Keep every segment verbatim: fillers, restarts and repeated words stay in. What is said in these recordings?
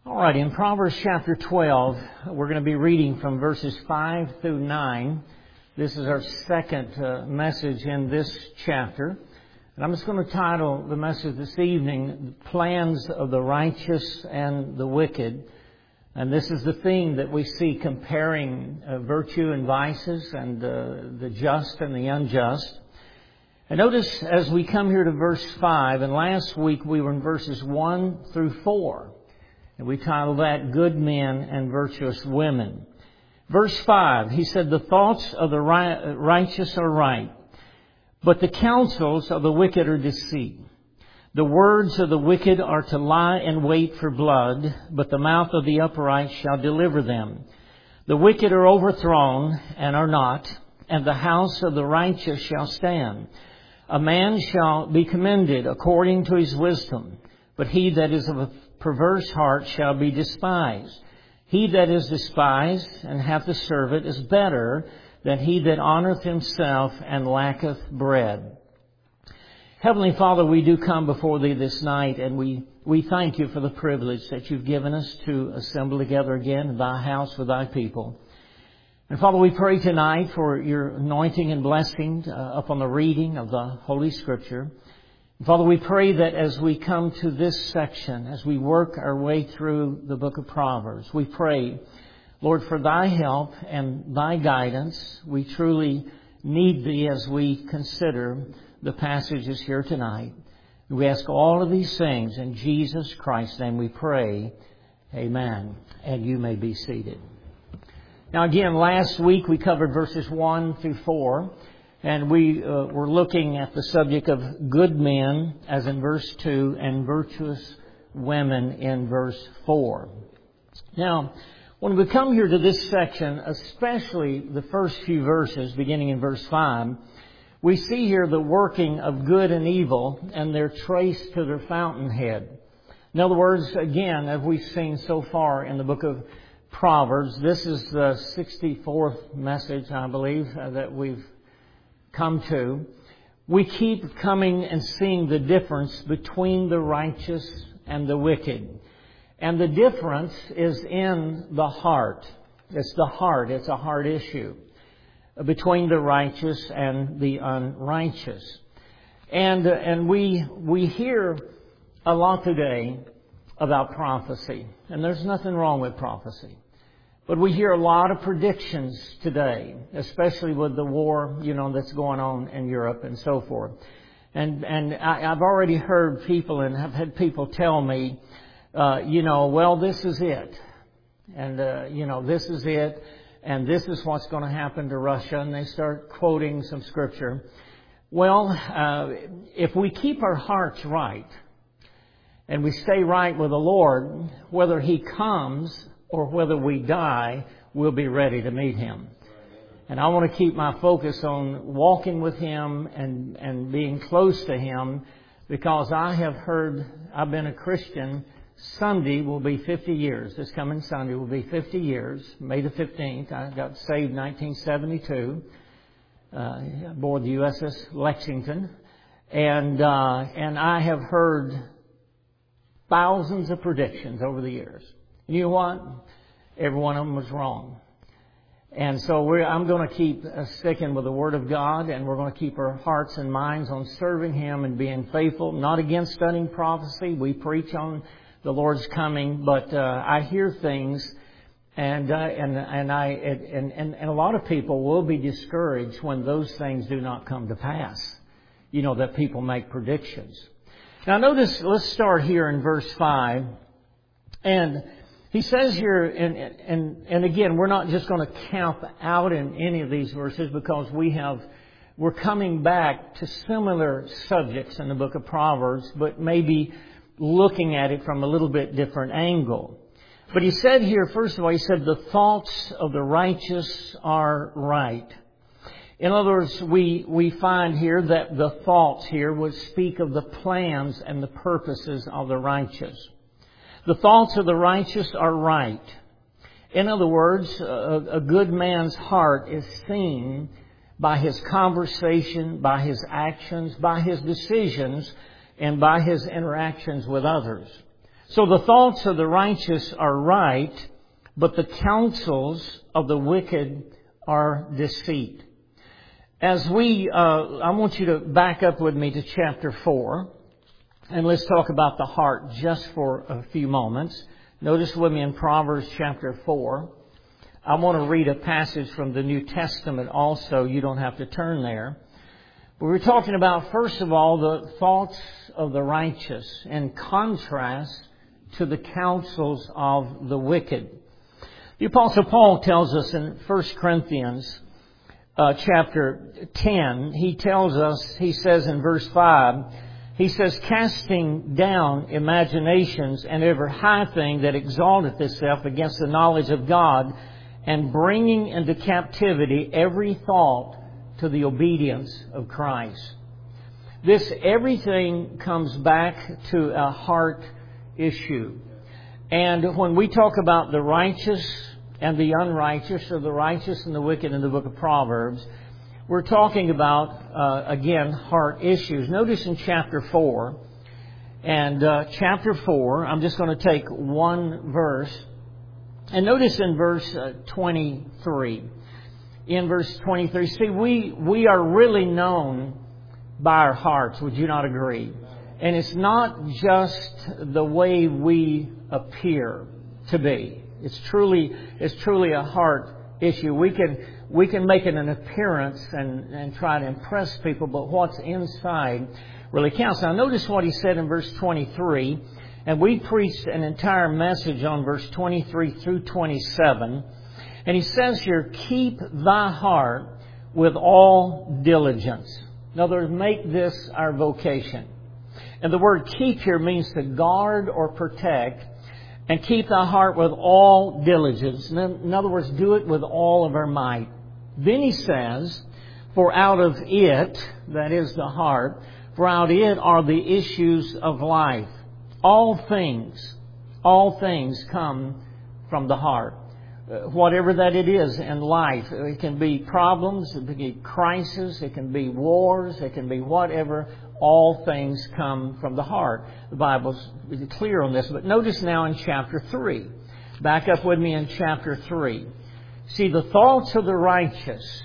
All right, in Proverbs chapter twelve, we're going to be reading from verses five through nine. This is our second uh, message in this chapter. And I'm just going to title the message this evening, Plans of the Righteous and the Wicked. And this is the theme that we see comparing uh, virtue and vices and uh, the just and the unjust. And notice as we come here to verse five, and last week we were in verses one through four. And we titled that, Good Men and Virtuous Women. Verse five, he said, The thoughts of the righteous are right, but the counsels of the wicked are deceit. The words of the wicked are to lie in wait for blood, but the mouth of the upright shall deliver them. The wicked are overthrown and are not, and the house of the righteous shall stand. A man shall be commended according to his wisdom, but he that is of a perverse heart shall be despised. He that is despised and hath a servant is better than he that honoreth himself and lacketh bread. Heavenly Father, we do come before Thee this night, and we, we thank You for the privilege that You've given us to assemble together again in Thy house with Thy people. And Father, we pray tonight for Your anointing and blessing uh, upon the reading of the Holy Scripture. Father, we pray that as we come to this section, as we work our way through the book of Proverbs, we pray, Lord, for Thy help and Thy guidance. We truly need Thee as we consider the passages here tonight. We ask all of these things in Jesus Christ's name we pray. Amen. And you may be seated. Now again, last week we covered verses one through four. And we uh, were looking at the subject of good men, as in verse two, and virtuous women in verse four. Now, when we come here to this section, especially the first few verses, beginning in verse five, we see here the working of good and evil, and they're traced to their fountainhead. In other words, again, as we've seen so far in the book of Proverbs, this is the sixty-fourth message, I believe, uh, that we've come to. We keep coming and seeing the difference between the righteous and the wicked. And the difference is in the heart. It's the heart. It's a heart issue between the righteous and the unrighteous. And, uh, and we, we hear a lot today about prophecy. And there's nothing wrong with prophecy. But we hear a lot of predictions today, especially with the war, you know, that's going on in Europe and so forth. And and I, I've already heard people and have had people tell me, uh, you know, well, this is it. And, uh, you know, this is it. And this is what's going to happen to Russia. And they start quoting some scripture. Well, uh, if we keep our hearts right and we stay right with the Lord, whether He comes or whether we die, we'll be ready to meet Him. And I want to keep my focus on walking with Him and, and being close to Him, because I have heard, I've been a Christian. Sunday will be fifty years. This coming Sunday will be fifty years. May the fifteenth. I got saved in nineteen seventy-two uh, aboard the U S S Lexington. And, uh, and I have heard thousands of predictions over the years. You know what? Every one of them was wrong. And so we're, I'm going to keep uh, sticking with the Word of God, and we're going to keep our hearts and minds on serving Him and being faithful, not against studying prophecy. We preach on the Lord's coming, but uh, I hear things, and uh, and and I and, and and a lot of people will be discouraged when those things do not come to pass. You know, that people make predictions. Now notice, let's start here in verse five, and he says here, and, and, and again, we're not just going to camp out in any of these verses, because we have, we're coming back to similar subjects in the book of Proverbs, but maybe looking at it from a little bit different angle. But he said here, first of all, he said, the thoughts of the righteous are right. In other words, we, we find here that the thoughts here would speak of the plans and the purposes of the righteous. The thoughts of the righteous are right. In other words, a, a good man's heart is seen by his conversation, by his actions, by his decisions, and by his interactions with others. So the thoughts of the righteous are right, but the counsels of the wicked are deceit. As we, uh, I want you to back up with me to chapter four, and let's talk about the heart just for a few moments. Notice with me in Proverbs chapter four. I want to read a passage from the New Testament also. You don't have to turn there. But we're talking about, first of all, the thoughts of the righteous in contrast to the counsels of the wicked. The Apostle Paul tells us in First Corinthians uh, chapter ten, he tells us, he says in verse five, he says, casting down imaginations and every high thing that exalteth itself against the knowledge of God, and bringing into captivity every thought to the obedience of Christ. This, everything comes back to a heart issue. And when we talk about the righteous and the unrighteous, or the righteous and the wicked in the book of Proverbs, we're talking about, uh, again, heart issues. Notice in chapter four, and uh, chapter four, I'm just going to take one verse. And notice in verse uh, twenty-three. In verse twenty-three, see, we, we are really known by our hearts. Would you not agree? And it's not just the way we appear to be. It's truly, it's truly a heart issue. We can, we can make it an appearance and, and try to impress people, but what's inside really counts. Now notice what he said in verse twenty-three, and we preached an entire message on verse twenty-three through twenty-seven. And he says here, keep thy heart with all diligence. In other words, make this our vocation. And the word keep here means to guard or protect. And keep thy heart with all diligence. In other words, do it with all of our might. Then he says, for out of it, that is the heart, for out of it are the issues of life. All things, all things come from the heart. Whatever that it is in life. It can be problems, it can be crisis, it can be wars, it can be whatever. All things come from the heart. The Bible's clear on this. But notice now in chapter three. Back up with me in chapter three. See, the thoughts of the righteous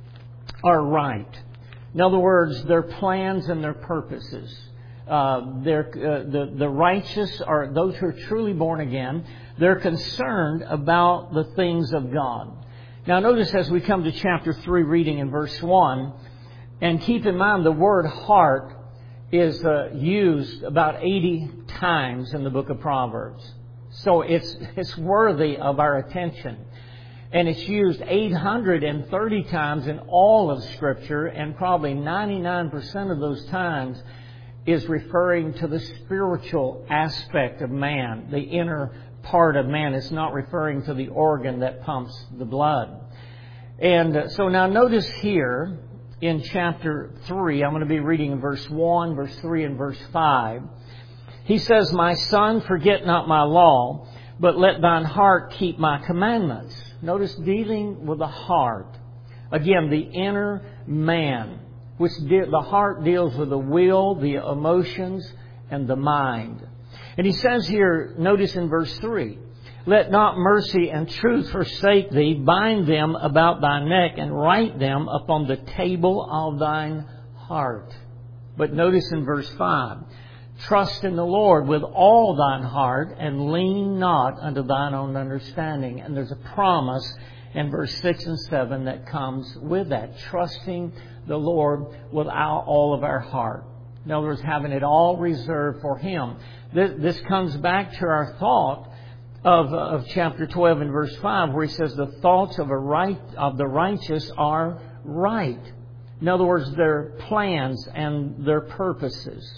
are right. In other words, their plans and their purposes. Uh, they're, uh, the, the righteous are those who are truly born again. They're concerned about the things of God. Now notice as we come to chapter three, reading in verse one, and keep in mind the word heart is uh, used about eighty times in the book of Proverbs. So it's, it's worthy of our attention. And it's used eight hundred thirty times in all of Scripture, and probably ninety-nine percent of those times is referring to the spiritual aspect of man, the inner part of man. It's not referring to the organ that pumps the blood. And uh, so now notice here in chapter three, I'm going to be reading in verse one, verse three, and verse five. He says, my son, forget not my law, but let thine heart keep my commandments. Notice dealing with the heart. Again, the inner man, which de- the heart deals with the will, the emotions, and the mind. And he says here, notice in verse three, let not mercy and truth forsake thee. Bind them about thy neck and write them upon the table of thine heart. But notice in verse five, trust in the Lord with all thine heart and lean not unto thine own understanding. And there's a promise in verse six and seven that comes with that. Trusting the Lord with our, all of our heart. In other words, having it all reserved for Him. This, this comes back to our thought of, of chapter twelve and verse five, where he says the thoughts of a right of the righteous are right. In other words, their plans and their purposes.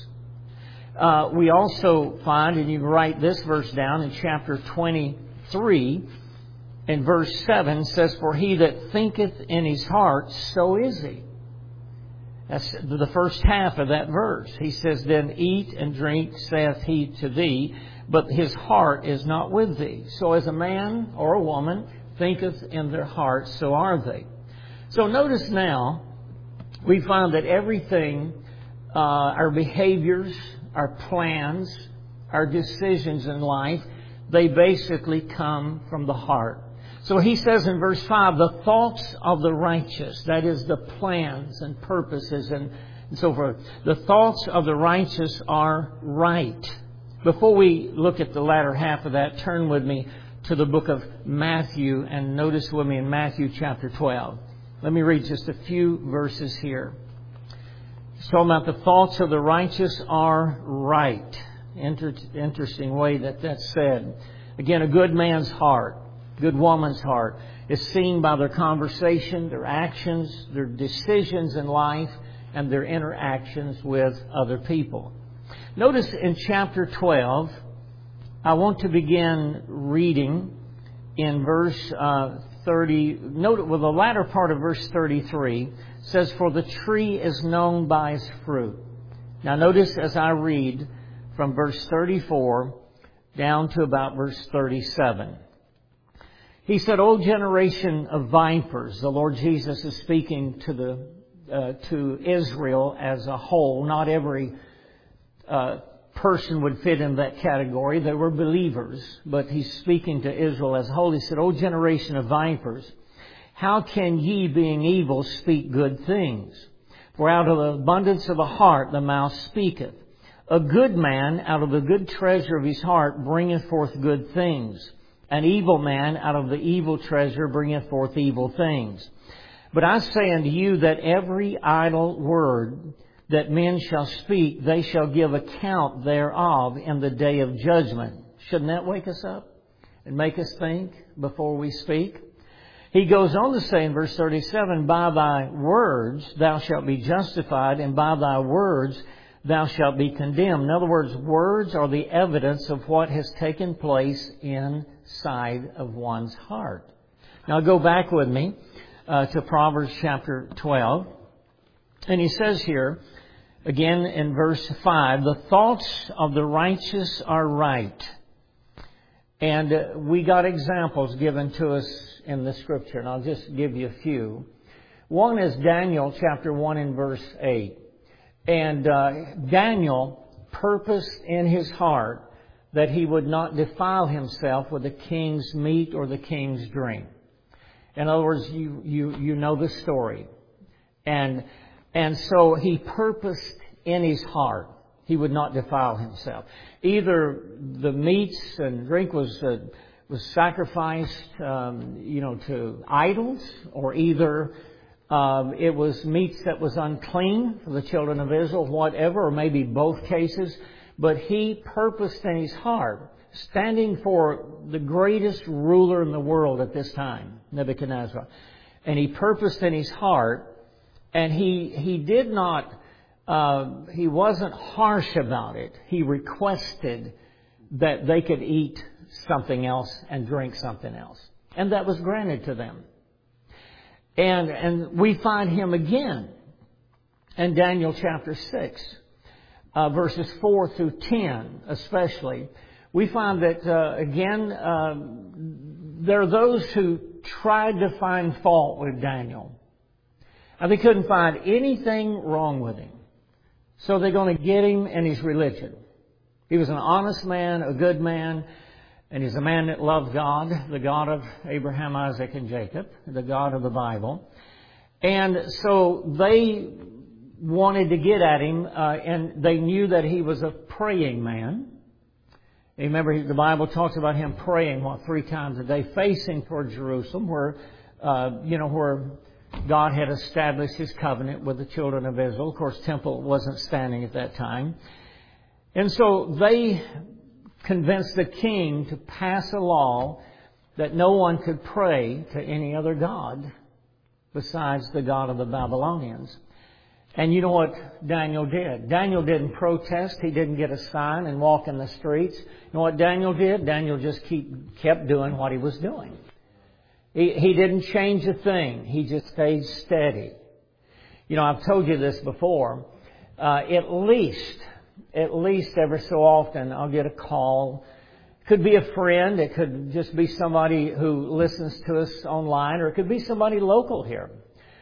Uh, we also find, and you can write this verse down in chapter twenty-three, in verse seven, says, for he that thinketh in his heart, so is he. That's the first half of that verse. He says, then eat and drink, saith he to thee, but his heart is not with thee. So as a man or a woman thinketh in their heart, so are they. So notice now, we find that everything, uh, our behaviors, our plans, our decisions in life, they basically come from the heart. So he says in verse five, the thoughts of the righteous, that is the plans and purposes and, and so forth, the thoughts of the righteous are right. Before we look at the latter half of that, turn with me to the book of Matthew and notice with me in Matthew chapter twelve. Let me read just a few verses here. It's talking about the thoughts of the righteous are right. Inter- interesting way that that's said. Again, a good man's heart, good woman's heart is seen by their conversation, their actions, their decisions in life, and their interactions with other people. Notice in chapter twelve, I want to begin reading in verse uh, thirty. Note with the latter part of verse thirty-three says, "For the tree is known by its fruit." Now notice as I read from verse thirty-four down to about verse thirty-seven. He said, "O generation of vipers," the Lord Jesus is speaking to the uh, to Israel as a whole. Not every uh, person would fit in that category. They were believers, but he's speaking to Israel as a whole. He said, "O generation of vipers, how can ye, being evil, speak good things? For out of the abundance of the heart the mouth speaketh. A good man out of the good treasure of his heart bringeth forth good things. An evil man out of the evil treasure bringeth forth evil things. But I say unto you that every idle word that men shall speak, they shall give account thereof in the day of judgment." Shouldn't that wake us up and make us think before we speak? He goes on to say in verse thirty-seven, "By thy words thou shalt be justified, and by thy words thou shalt be condemned." In other words, words are the evidence of what has taken place inside of one's heart. Now go back with me uh, to Proverbs chapter twelve. And he says here, again in verse five, "The thoughts of the righteous are right." And uh, we got examples given to us in the Scripture, and I'll just give you a few. One is Daniel chapter one and verse eight. And uh, Daniel purposed in his heart that he would not defile himself with the king's meat or the king's drink. In other words, you you you know the story. And and so he purposed in his heart he would not defile himself. Either the meats and drink was uh, was sacrificed, um, you know, to idols, or either um, it was meats that was unclean for the children of Israel, whatever, or maybe both cases. But he purposed in his heart, standing for the greatest ruler in the world at this time, Nebuchadnezzar, and he purposed in his heart, and he he did not. Uh, he wasn't harsh about it. He requested that they could eat something else and drink something else. And that was granted to them. And and we find him again in Daniel chapter six, uh, verses four through ten especially. We find that, uh, again, uh, there are those who tried to find fault with Daniel. And they couldn't find anything wrong with him. So they're going to get him in his religion. He was an honest man, a good man, and he's a man that loved God, the God of Abraham, Isaac, and Jacob, the God of the Bible. And so they wanted to get at him, uh, and they knew that he was a praying man. Remember, the Bible talks about him praying, what, three times a day, facing toward Jerusalem, where, uh, you know, where God had established His covenant with the children of Israel. Of course, temple wasn't standing at that time. And so they convinced the king to pass a law that no one could pray to any other god besides the God of the Babylonians. And you know what Daniel did? Daniel didn't protest. He didn't get a sign and walk in the streets. You know what Daniel did? Daniel just keep, kept doing what he was doing. He, he didn't change a thing. He just stayed steady. You know, I've told you this before. Uh, at least, at least every so often I'll get a call. Could be a friend. It could just be somebody who listens to us online, or it could be somebody local here.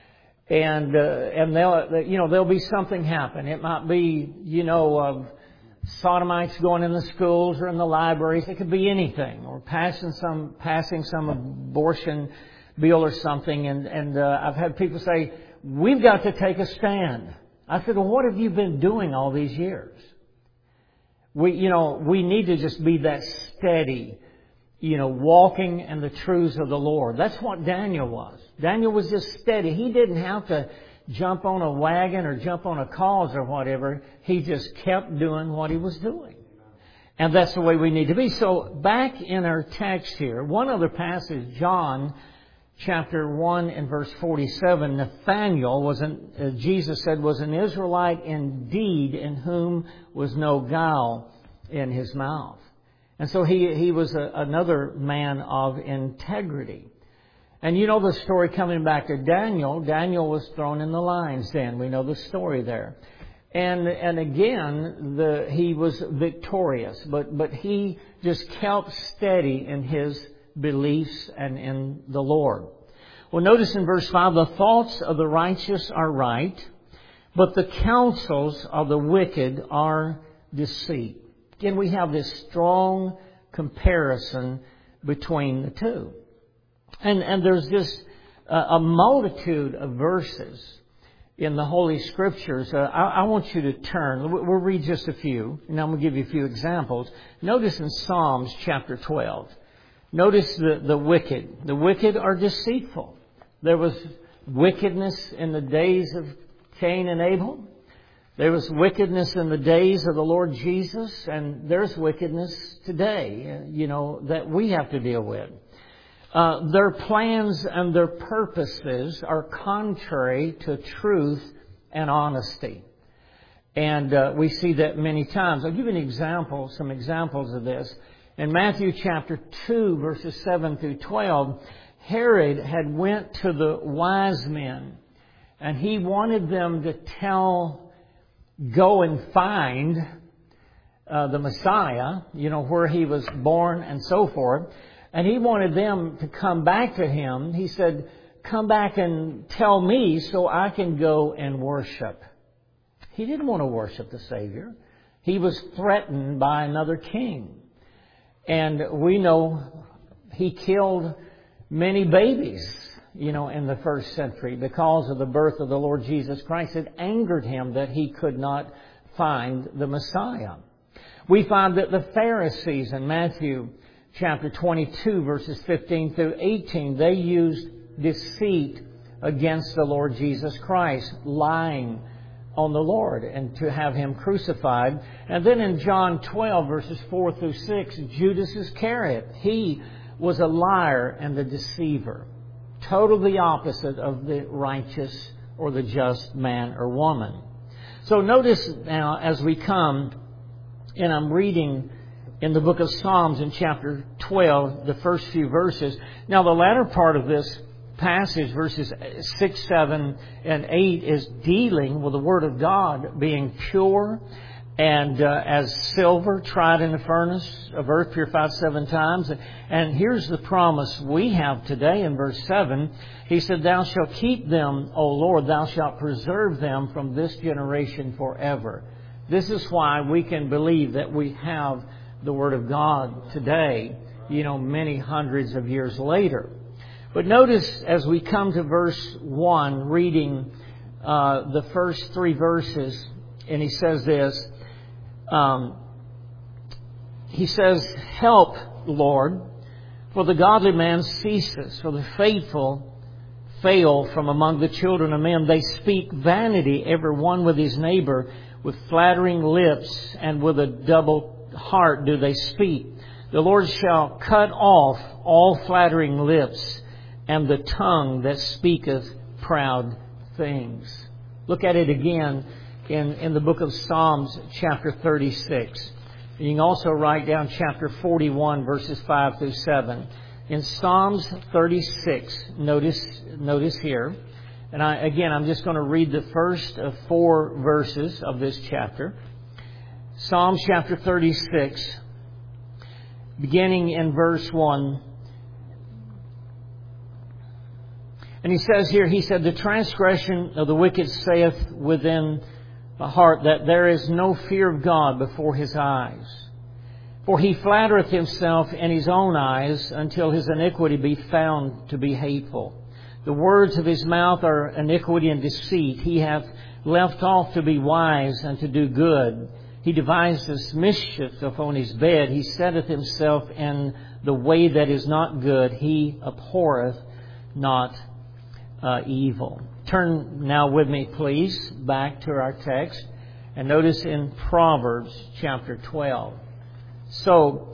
And uh, and they'll you know there'll be something happen. It might be you know uh, sodomites going in the schools or in the libraries. It could be anything, or passing some passing some abortion bill or something. And and uh, I've had people say, "We've got to take a stand." I said, "Well, what have you been doing all these years?" We, you know, we need to just be that steady, you know, walking in the truths of the Lord. That's what Daniel was. Daniel was just steady. He didn't have to jump on a wagon or jump on a cause or whatever. He just kept doing what he was doing. And that's the way we need to be. So back in our text here, one other passage, John chapter one and verse forty-seven, Nathanael was an, uh, Jesus said, was an Israelite indeed, in whom was no guile in his mouth. And so he, he was a, another man of integrity. And you know the story coming back to Daniel. Daniel was thrown in the lion's den. We know the story there. And, and again, the, he was victorious, but, but he just kept steady in his beliefs and in the Lord. Well, notice in verse five, the thoughts of the righteous are right, but the counsels of the wicked are deceit. Again, we have this strong comparison between the two. And, and there's just a, a multitude of verses in the Holy Scriptures. Uh, I, I want you to turn. We'll read just a few, and I'm going to give you a few examples. Notice in Psalms chapter twelve. Notice the, the wicked. The wicked are deceitful. There was wickedness in the days of Cain and Abel. There was wickedness in the days of the Lord Jesus. And there's wickedness today, you know, that we have to deal with. Uh, their plans and their purposes are contrary to truth and honesty. And uh, we see that many times. I'll give you an example, some examples of this. In Matthew chapter two, verses seven through twelve, Herod had went to the wise men, and he wanted them to tell, go and find uh, the Messiah, you know, where he was born and so forth. And he wanted them to come back to him. He said, come back and tell me so I can go and worship. He didn't want to worship the Savior. He was threatened by another king. And we know he killed many babies, you know, in the first century because of the birth of the Lord Jesus Christ. It angered him that he could not find the Messiah. We find that the Pharisees in Matthew chapter twenty-two, verses fifteen through eighteen, they used deceit against the Lord Jesus Christ, lying on the Lord and to have Him crucified. And then in John twelve, verses four through six, Judas Iscariot, he was a liar and a deceiver. Totally opposite of the righteous or the just man or woman. So notice now as we come, and I'm reading in the book of Psalms in chapter twelve, the first few verses. Now the latter part of this passage, verses six, seven, and eight, is dealing with the Word of God being pure and uh, as silver tried in the furnace of earth, purified seven times. And here's the promise we have today in verse seven. He said, thou shalt keep them, O Lord, thou shalt preserve them from this generation forever. This is why we can believe that we have the Word of God today, you know, many hundreds of years later. But notice as we come to verse one, reading uh, the first three verses, and he says this, um, he says, help, Lord, for the godly man ceases, for the faithful fail from among the children of men. They speak vanity, every one with his neighbor, with flattering lips and with a double heart do they speak. The Lord shall cut off all flattering lips and the tongue that speaketh proud things. Look at it again in, in the book of Psalms, chapter thirty-six. You can also write down chapter forty-one, verses five through seven. In Psalms thirty-six, notice, notice here, and I, again, I'm just going to read the first of four verses of this chapter. Psalms chapter thirty-six, beginning in verse one. And he says here, he said, the transgression of the wicked saith within heart that there is no fear of God before his eyes. For he flattereth himself in his own eyes until his iniquity be found to be hateful. The words of his mouth are iniquity and deceit. He hath left off to be wise and to do good. He deviseth mischief upon his bed. He setteth himself in the way that is not good. He abhorreth not uh, evil. Turn now with me, please, back to our text. And notice in Proverbs chapter twelve. So,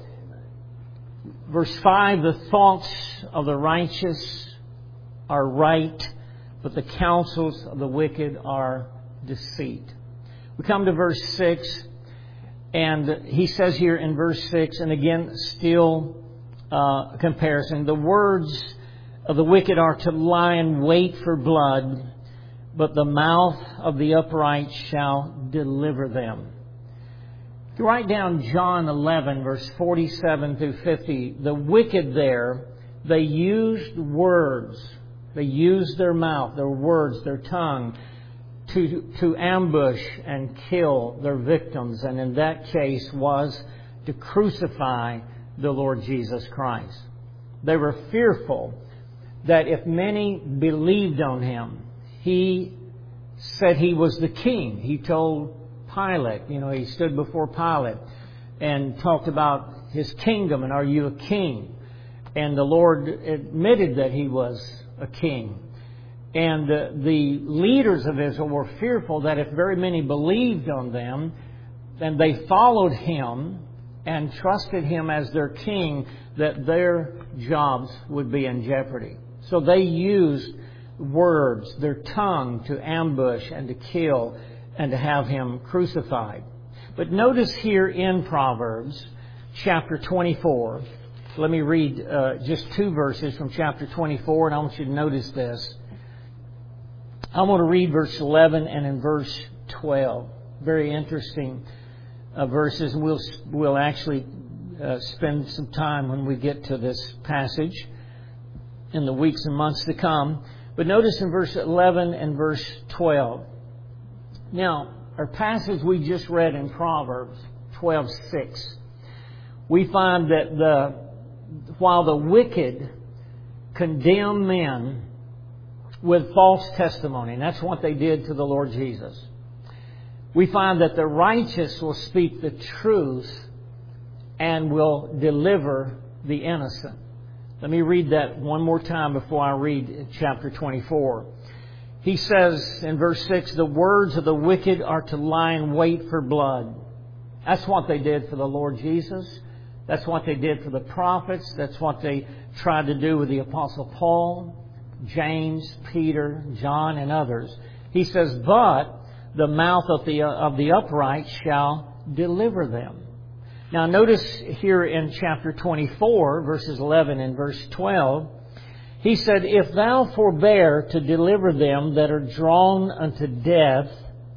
verse five, the thoughts of the righteous are right, but the counsels of the wicked are deceit. We come to verse six, and he says here in verse six, and again, still uh, a comparison, the words of the wicked are to lie in wait for blood, but the mouth of the upright shall deliver them. If you write down John eleven, verse forty-seven through fifty, the wicked there, they used words. They used their mouth, their words, their tongue to, to ambush and kill their victims. And in that case was to crucify the Lord Jesus Christ. They were fearful that if many believed on him, he said he was the king. He told Pilate, you know, he stood before Pilate and talked about his kingdom and are you a king? And the Lord admitted that he was a king. And uh, the leaders of Israel were fearful that if very many believed on them and they followed him and trusted him as their king, that their jobs would be in jeopardy. So they used words, their tongue, to ambush and to kill and to have him crucified. But notice here in Proverbs chapter twenty-four, let me read uh, just two verses from chapter twenty-four, and I want you to notice this. I want to read verse eleven and in verse twelve. Very interesting uh, verses, and we'll, we'll actually uh, spend some time when we get to this passage in the weeks and months to come. But notice in verse eleven and verse twelve. Now, our passage we just read in Proverbs twelve six, we find that the while the wicked condemn men with false testimony, and that's what they did to the Lord Jesus, we find that the righteous will speak the truth and will deliver the innocent. Let me read that one more time before I read chapter twenty-four. He says in verse six, the words of the wicked are to lie in wait for blood. That's what they did for the Lord Jesus. That's what they did for the prophets. That's what they tried to do with the Apostle Paul, James, Peter, John, and others. He says, but the mouth of the, of the upright shall deliver them. Now notice here in chapter twenty-four, verses eleven and verse twelve, he said, if thou forbear to deliver them that are drawn unto death,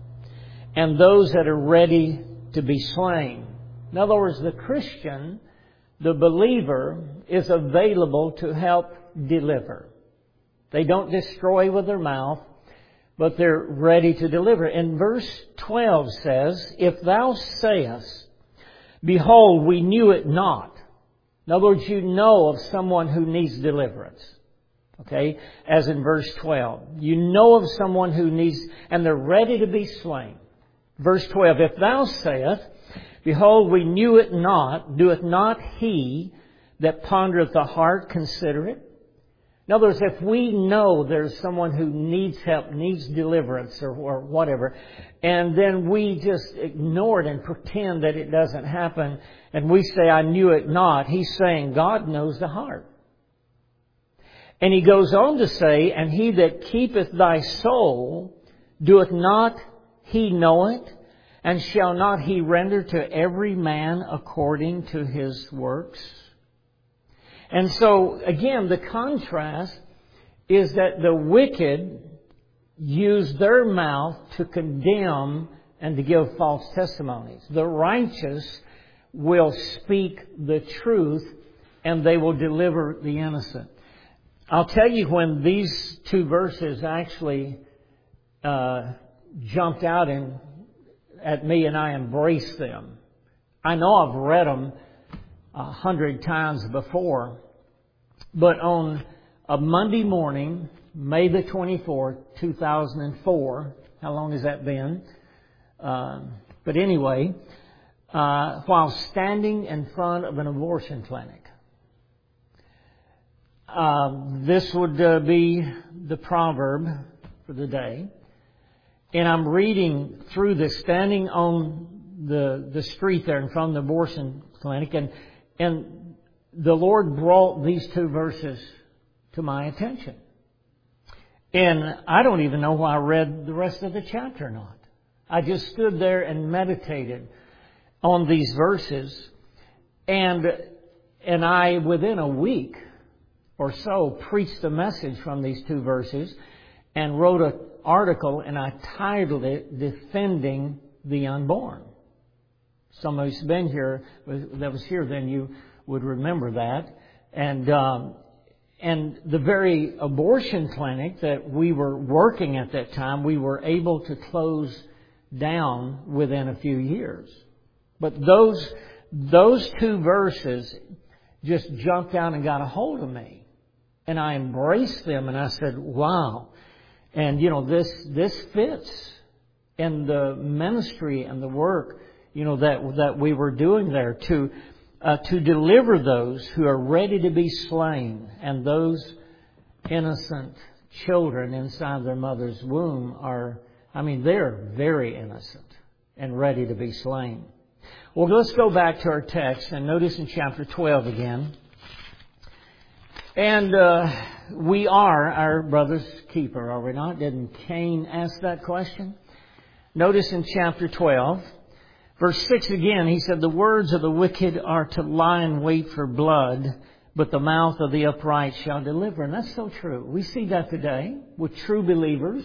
and those that are ready to be slain. In other words, the Christian, the believer, is available to help deliver. They don't destroy with their mouth, but they're ready to deliver. And verse twelve says, if thou sayest, behold, we knew it not. In other words, you know of someone who needs deliverance. Okay? As in verse twelve. You know of someone who needs, and they're ready to be slain. Verse twelve, if thou sayest, behold, we knew it not, doeth not he that pondereth the heart consider it? In other words, if we know there's someone who needs help, needs deliverance or, or whatever, and then we just ignore it and pretend that it doesn't happen, and we say, I knew it not, he's saying God knows the heart. And he goes on to say, and he that keepeth thy soul, doeth not he know it? And shall not he render to every man according to his works? And so, again, the contrast is that the wicked use their mouth to condemn and to give false testimonies. The righteous will speak the truth and they will deliver the innocent. I'll tell you when these two verses actually uh, jumped out and at me and I embrace them. I know I've read them a hundred times before, but on a Monday morning, May the twenty-fourth, two thousand four, how long has that been? Uh, but anyway, uh, while standing in front of an abortion clinic, uh, this would uh, be the proverb for the day. And I'm reading through this, standing on the the street there in front of the abortion clinic, and and the Lord brought these two verses to my attention. And I don't even know why I read the rest of the chapter or not. I just stood there and meditated on these verses, and and I, within a week or so, preached a message from these two verses and wrote an article, and I titled it, Defending the Unborn. Some of you's been here, that was here then, you would remember that. And um, and the very abortion clinic that we were working at that time, we were able to close down within a few years. But those those two verses just jumped out and got a hold of me. And I embraced them, and I said, wow. And, you know, this this fits in the ministry and the work, you know, that that we were doing there to uh, to deliver those who are ready to be slain, and those innocent children inside their mother's womb are, I mean, they're very innocent and ready to be slain. Well, let's go back to our text and notice in chapter twelve again. And uh, we are our brother's keeper, are we not? Didn't Cain ask that question? Notice in chapter twelve, verse six again, he said, the words of the wicked are to lie in wait for blood, but the mouth of the upright shall deliver. And that's so true. We see that today with true believers,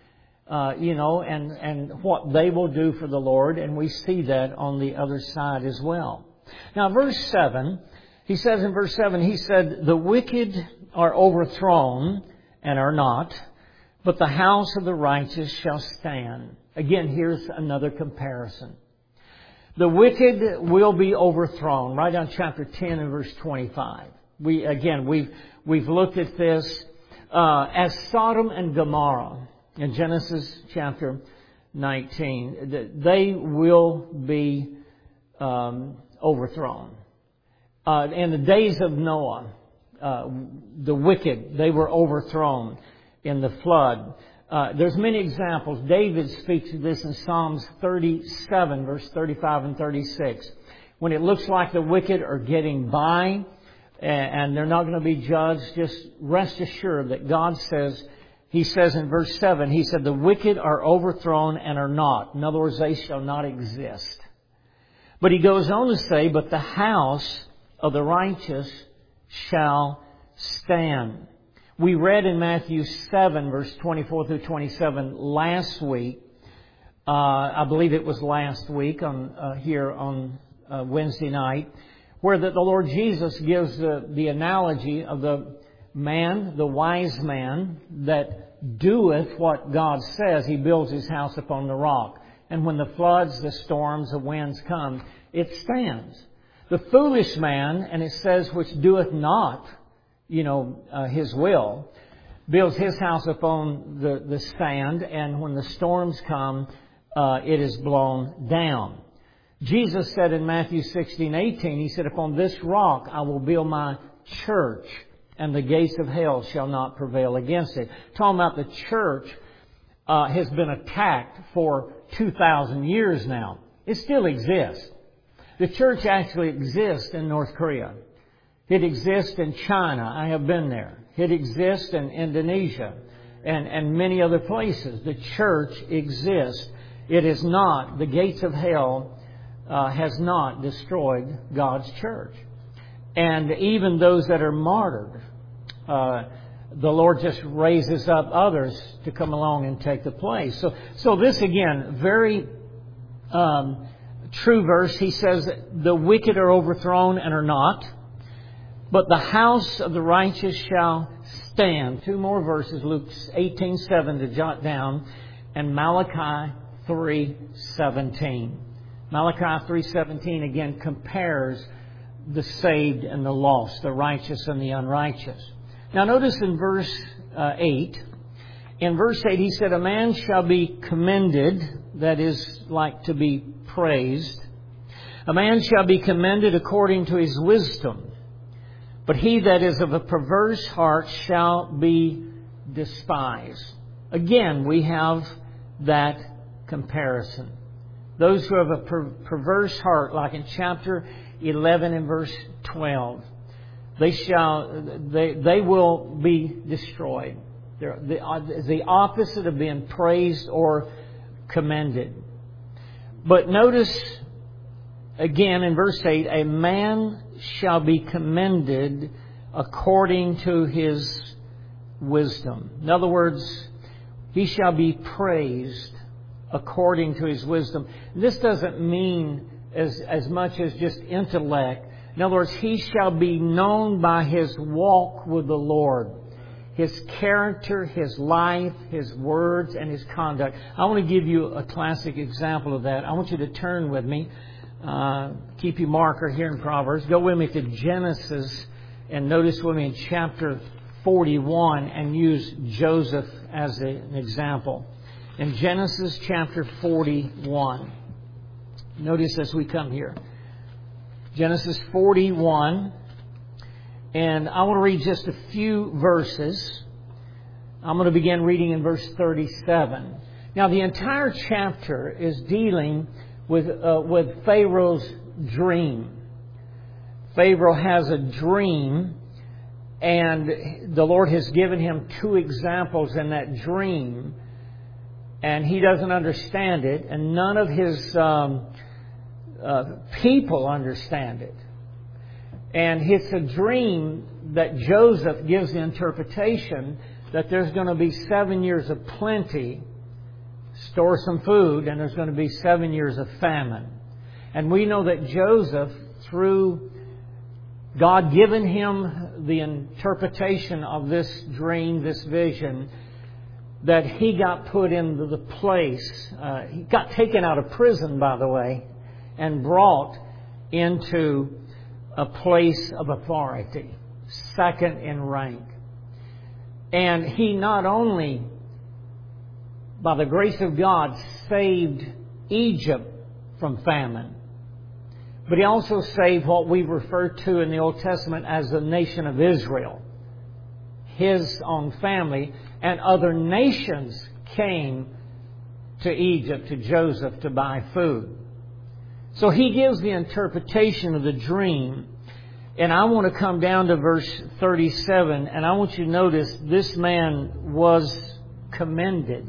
uh, you know, and, and what they will do for the Lord. And we see that on the other side as well. Now, verse seven, he says in verse seven, he said, the wicked are overthrown and are not, but the house of the righteous shall stand. Again, here's another comparison. The wicked will be overthrown. Right on chapter ten and verse twenty-five. We, again, we've, we've looked at this, uh, as Sodom and Gomorrah in Genesis chapter nineteen. They will be, um, overthrown. Uh, in the days of Noah, uh, the wicked, they were overthrown in the flood. Uh, there's many examples. David speaks of this in Psalms thirty-seven, verse thirty-five and thirty-six. When it looks like the wicked are getting by and they're not going to be judged, just rest assured that God says, He says in verse seven, He said, the wicked are overthrown and are not. In other words, they shall not exist. But He goes on to say, but the house of the righteous shall stand. We read in Matthew seven, verse twenty-four through twenty-seven last week. Uh, I believe it was last week on uh, here on uh, Wednesday night, where the, the Lord Jesus gives the, the analogy of the man, the wise man, that doeth what God says. He builds his house upon the rock. And when the floods, the storms, the winds come, it stands. The foolish man, and it says, which doeth not, you know, uh, his will, builds his house upon the, the sand, and when the storms come, uh, it is blown down. Jesus said in Matthew sixteen, eighteen, He said, upon this rock I will build my church, and the gates of hell shall not prevail against it. Talking about the church uh, has been attacked for two thousand years now. It still exists. The church actually exists in North Korea. It exists in China. I have been there. It exists in Indonesia and, and many other places. The church exists. It is not, the gates of hell uh, has not destroyed God's church. And even those that are martyred, uh, the Lord just raises up others to come along and take the place. So, so this again, very um, true verse. He says, the wicked are overthrown and are not, but the house of the righteous shall stand. Two more verses, Luke eighteen seven to jot down, and Malachi three seventeen. Malachi three seventeen again compares the saved and the lost, the righteous and the unrighteous. Now notice in verse uh, eight, in verse eight he said, a man shall be commended, that is like to be praised. A man shall be commended according to his wisdom. But he that is of a perverse heart shall be despised. Again, we have that comparison. Those who have a per- perverse heart, like in chapter eleven and verse twelve, they shall, they, they will be destroyed. They're the, the opposite of being praised or commended. But notice again in verse eight, a man shall be commended according to his wisdom. In other words, he shall be praised according to his wisdom. This doesn't mean as, as much as just intellect. In other words, he shall be known by his walk with the Lord. His character, his life, his words, and his conduct. I want to give you a classic example of that. I want you to turn with me. Uh, keep your marker here in Proverbs. Go with me to Genesis and notice with me in chapter forty-one and use Joseph as a, an example. In Genesis chapter forty-one. Notice as we come here. Genesis forty-one. And I want to read just a few verses. I'm going to begin reading in verse thirty-seven. Now the entire chapter is dealing with uh, with Pharaoh's dream. Pharaoh has a dream, and the Lord has given him two examples in that dream, and he doesn't understand it, and none of his um, uh, people understand it. And it's a dream that Joseph gives the interpretation that there's going to be seven years of plenty, store some food, and there's going to be seven years of famine. And we know that Joseph, through God giving him the interpretation of this dream, this vision, that he got put into the place, uh, he got taken out of prison, by the way, and brought into a place of authority, second in rank. And he not only, by the grace of God, saved Egypt from famine, but he also saved what we refer to in the Old Testament as the nation of Israel. His own family and other nations came to Egypt, to Joseph, to buy food. So he gives the interpretation of the dream. And I want to come down to verse thirty-seven. And I want you to notice this man was commended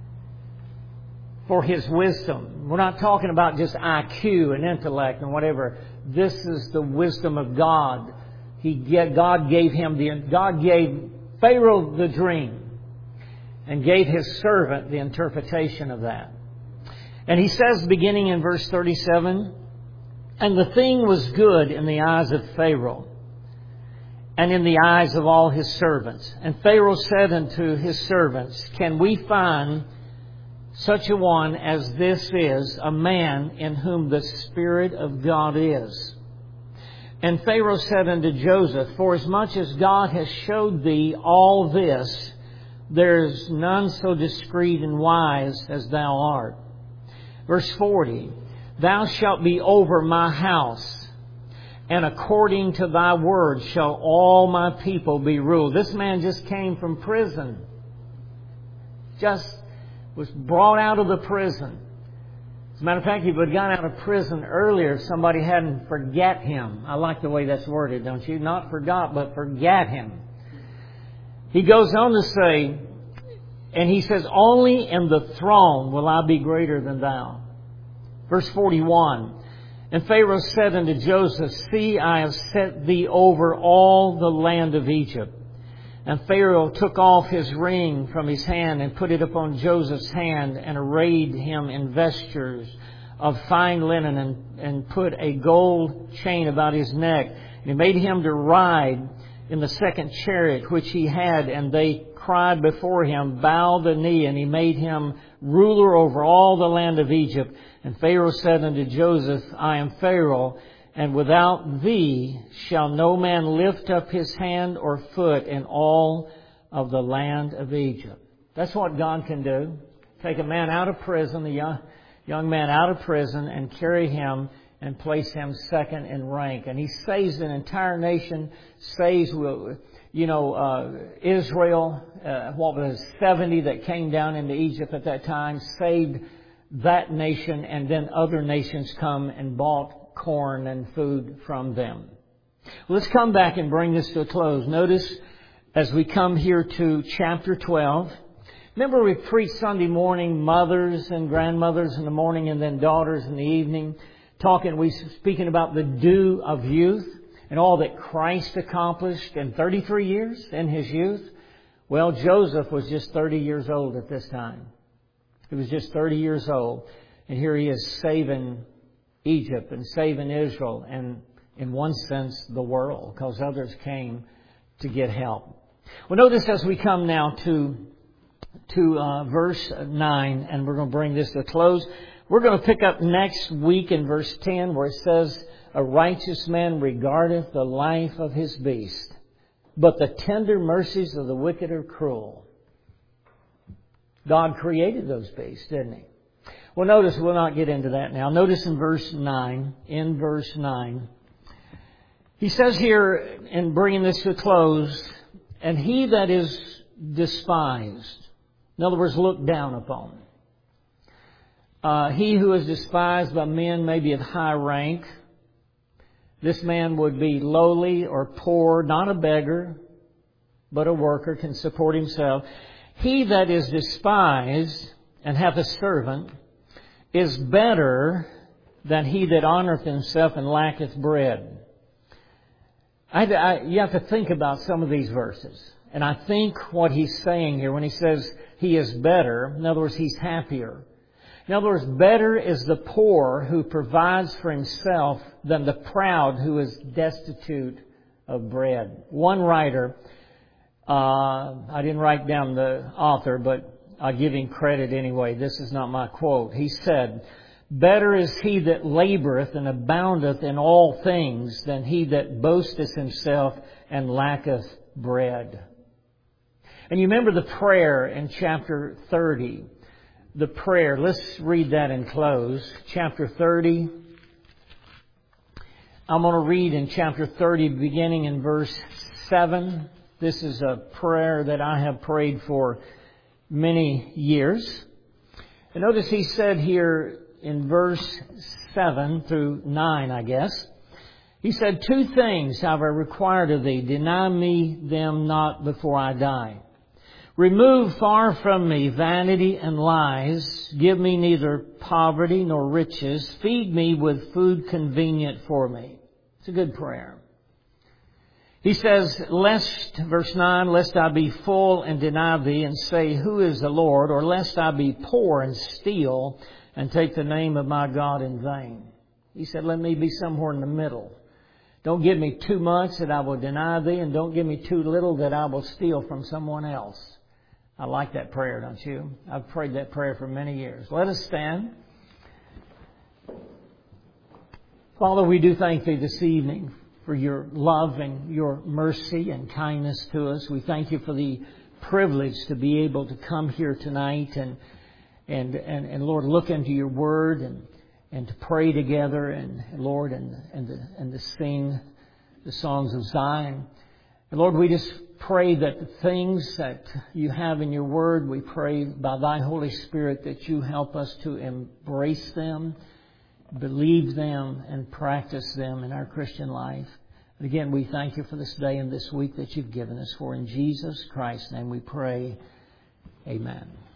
for his wisdom. We're not talking about just I Q and intellect and whatever. This is the wisdom of God. He God gave him the God gave Pharaoh the dream and gave his servant the interpretation of that. And he says, beginning in verse thirty-seven, and the thing was good in the eyes of Pharaoh and in the eyes of all his servants. And Pharaoh said unto his servants, can we find such a one as this is, a man in whom the Spirit of God is? And Pharaoh said unto Joseph, forasmuch as God has showed thee all this, there is none so discreet and wise as thou art. Verse forty, thou shalt be over my house, and according to thy word shall all my people be ruled. This man just came from prison. Just was brought out of the prison. As a matter of fact, he would have gotten out of prison earlier if somebody hadn't forget him. I like the way that's worded, don't you? Not forgot, but forget him. He goes on to say, and he says, only in the throne will I be greater than thou. Verse forty-one, and Pharaoh said unto Joseph, see, I have set thee over all the land of Egypt. And Pharaoh took off his ring from his hand and put it upon Joseph's hand and arrayed him in vestures of fine linen and, and put a gold chain about his neck. And he made him to ride in the second chariot which he had, and they cried before him, bow the knee, and he made him ruler over all the land of Egypt. And Pharaoh said unto Joseph, I am Pharaoh, and without thee shall no man lift up his hand or foot in all of the land of Egypt. That's what God can do. Take a man out of prison, a young, young man out of prison, and carry him and place him second in rank. And he saves an entire nation, saves, you know, uh, Israel, uh, what was it, seventy that came down into Egypt at that time, saved that nation, and then other nations come and bought corn and food from them. Well, let's come back and bring this to a close. Notice as we come here to chapter twelve, remember we preached Sunday morning, mothers and grandmothers in the morning and then daughters in the evening. Talking, we speaking about the dew of youth and all that Christ accomplished in thirty-three years in His youth. Well, Joseph was just thirty years old at this time. He was just thirty years old. And here he is saving Egypt and saving Israel and, in one sense, the world, because others came to get help. Well, notice as we come now to, to uh, verse nine, and we're going to bring this to a close. We're going to pick up next week in verse ten where it says, a righteous man regardeth the life of his beast, but the tender mercies of the wicked are cruel. God created those beasts, didn't He? Well, notice, we'll not get into that now. Notice in verse nine, in verse nine, He says here, in bringing this to a close, and he that is despised, in other words, looked down upon, Uh, he who is despised by men may be of high rank. This man would be lowly or poor, not a beggar, but a worker, can support himself. He that is despised and hath a servant is better than he that honoreth himself and lacketh bread. I, I, you have to think about some of these verses. And I think what he's saying here when he says he is better, in other words, he's happier. In other words, better is the poor who provides for himself than the proud who is destitute of bread. One writer, uh, I didn't write down the author, but I'll give him credit anyway. This is not my quote. He said, better is he that laboureth and aboundeth in all things than he that boasteth himself and lacketh bread. And you remember the prayer in chapter thirty. The prayer. Let's read that and close. Chapter thirty. I'm going to read in chapter thirty, beginning in verse seven. This is a prayer that I have prayed for many years. And notice he said here in verse seven through nine, I guess. He said, two things have I required of thee. Deny me them not before I die. Remove far from me vanity and lies. Give me neither poverty nor riches. Feed me with food convenient for me. It's a good prayer. He says, lest, verse nine, lest I be full and deny thee and say, who is the Lord? Or lest I be poor and steal and take the name of my God in vain. He said, let me be somewhere in the middle. Don't give me too much that I will deny thee, and don't give me too little that I will steal from someone else. I like that prayer, don't you? I've prayed that prayer for many years. Let us stand. Father, we do thank Thee this evening for Your love and Your mercy and kindness to us. We thank You for the privilege to be able to come here tonight and and and, and Lord, look into Your Word and and to pray together and Lord and and to, and to sing the songs of Zion. And Lord, we just pray that the things that You have in Your Word, we pray by Thy Holy Spirit that You help us to embrace them, believe them, and practice them in our Christian life. And again, we thank You for this day and this week that You've given us. For in Jesus Christ's name we pray. Amen.